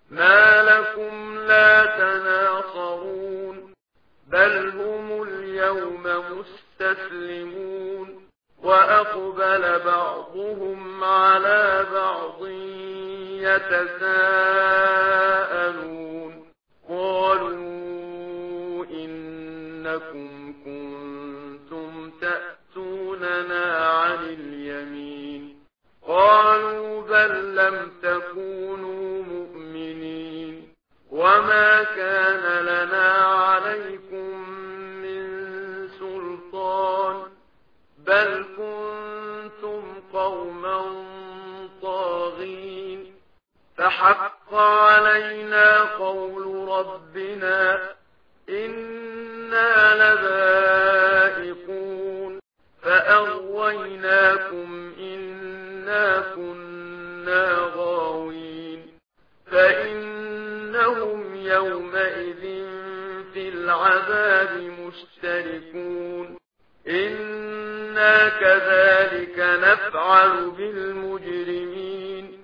ما لكم لا تناصرون بل هم اليوم مستسلمون وأقبل بعضهم على بعض يتساءلون قالوا إنكم كنتم تأتوننا عن اليمين قالوا بل لم تكونوا مؤمنين وما كان لنا عليكم من سلطان بل كنتم قوما طاغين فحق علينا قول ربنا إنا لذائقون فأغويناكم إنا كنا غاوين فإنهم يومئذ في العذاب مشتركون إنا كذلك نفعل بالمجرمين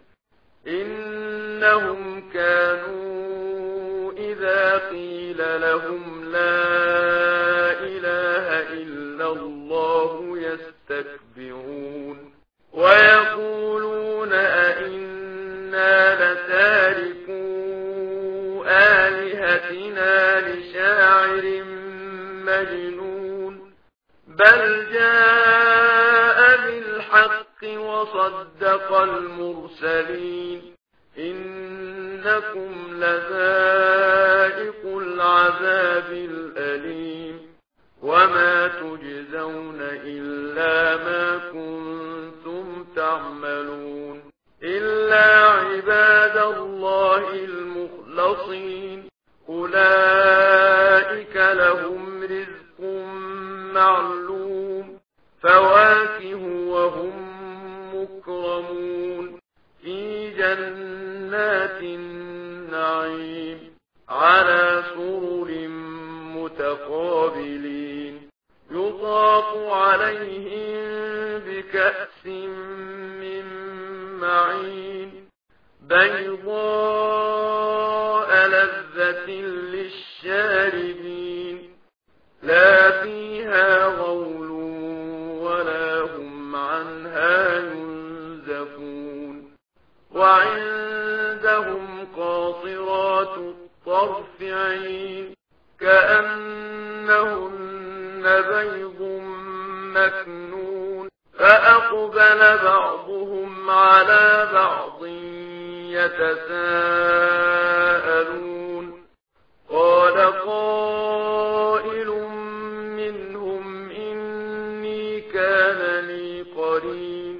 إنهم كانوا إذا قيل لهم لا إله إلا الله يستكبرون ويقولون أئنا لتاركو آلهتنا لشاعر مجنون بل جاء بالحق وصدق المرسلين إنكم لذائق العذاب الأليم وما تجزون إلا ما كنتم تعملون إلا عباد الله المخلصين أولئك لهم رزق معلوم فواكه وهم مكرمون في جنات النعيم على سرر متقابلين يطاف عليهم بكأس من معين بيضاء لذة للشاربين لا فيها غول ولا هم عنها ينزفون وعندهم قاصرات الطرف عين كأنهن بيض مكنون فأقبل بعضهم على بعض يتساءلون قال قائل منهم إني كان لي قرين